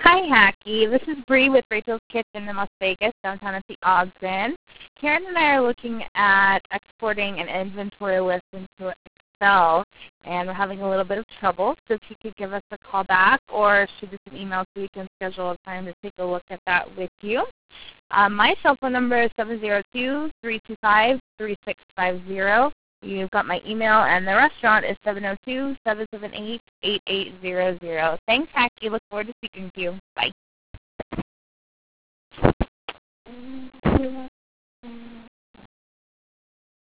Hi, Hacky. This is Bree with Rachel's Kitchen in Las Vegas, downtown at the Ogden. Karen and I are looking at exporting an inventory list into Excel, and we're having a little bit of trouble. So if you could give us a call back or shoot us an email so we can schedule a time to take a look at that with you. My cell phone number is 702-325-3650. You've got my email, and the restaurant is 702-778-8800. Thanks, Hacky. Look forward to speaking to you. Bye.